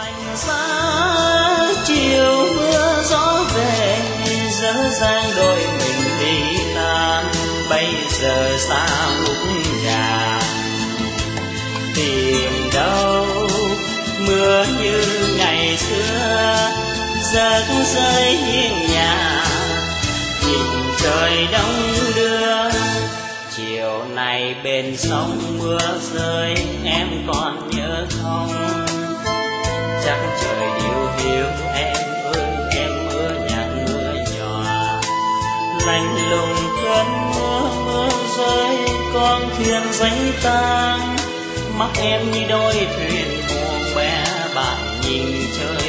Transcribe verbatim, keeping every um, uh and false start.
lạnh giá chiều mưa gió về, dở dang đôi mình đi tan. Bây giờ xa ngục nhà tìm đâu mưa như ngày xưa, giấc rơi hiên nhà nhìn trời đông đưa. Chiều này bên sông mưa rơi em còn nhớ không? Chắc trời hiu hiu em ơi em mưa nhạt mưa nhòa, lạnh lùng cơn mưa mưa rơi con thuyền danh tang. Mắt em như đôi thuyền buồn bé bạn nhìn trời